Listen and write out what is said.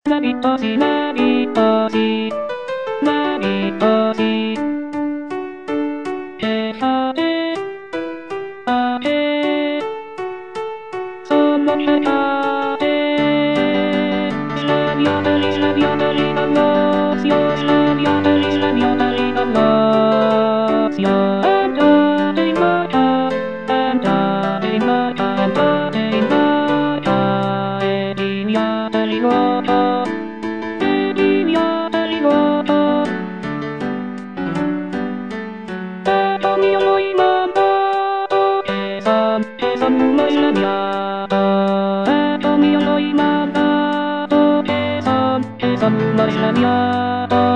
ナビトシ、ナビトシ、ナビトシ。さて、あて、その中で、スラビアタリ、スラビアタリのロスよ、スラビアタリ、スラビアタリのロスよ。あんたでまた、あんたでまた、あんたでまた、エリミアタリごと。Atomi alloy man, ato, eson, eson, mas lang ya.